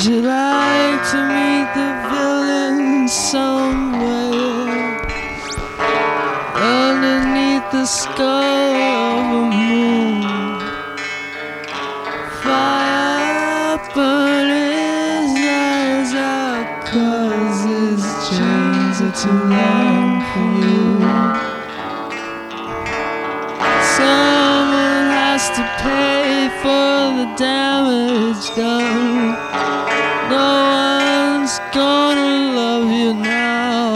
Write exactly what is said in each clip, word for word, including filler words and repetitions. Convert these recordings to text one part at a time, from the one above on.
you like to meet the villain somewhere underneath the skull of a moon? Fire burn his eyes out 'cause his chains are too long for you. Someone has to pay for the damage done. No one's gonna love you now.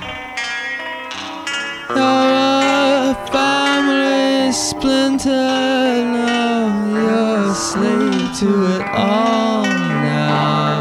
You're a family splinter now. You're a slave to it all now.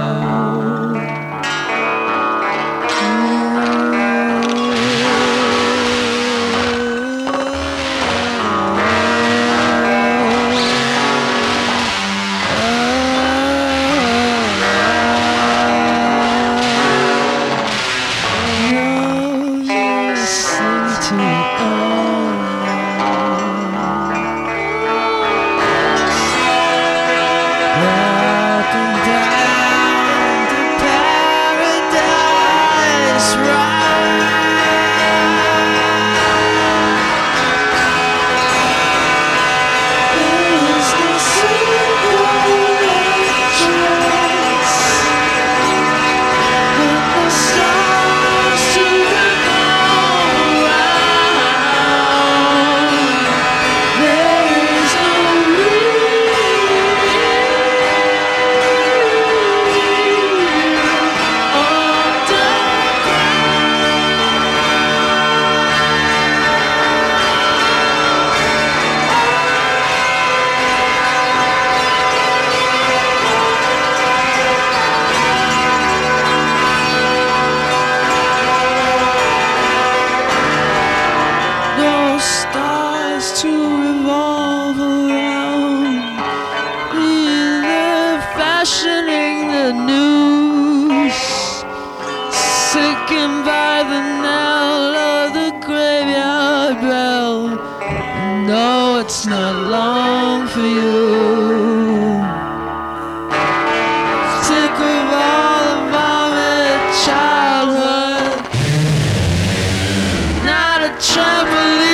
To revolve around, either fashioning the noose, sickened by the knell of the graveyard bell. No, it's not long for you. Sick of all the vomit childhood, not a trampoline.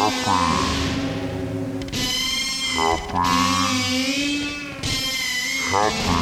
Happy.